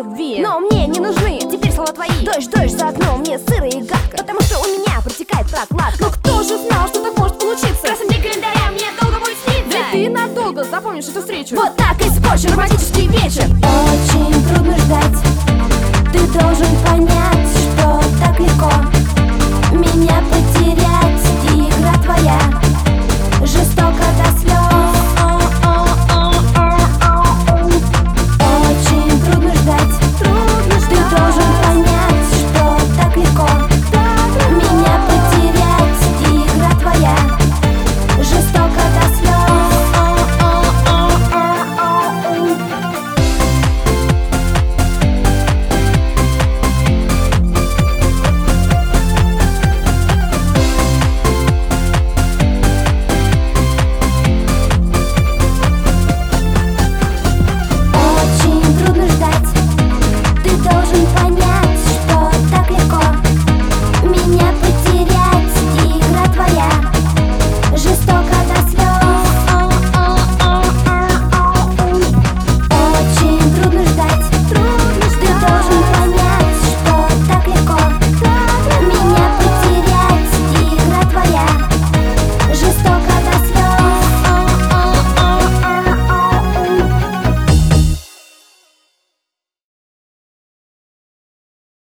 любви, но мне не нужны теперь слова твои. Дождь, дождь за окном, мне сыро и гадко, потому что у меня протекает прокладка. Но кто же знал, что так может получиться? Красный день календаря мне долго будет сниться. Ведь ты надолго запомнишь эту встречу. Вот так испорчен романтический вечер. Очень трудно ждать.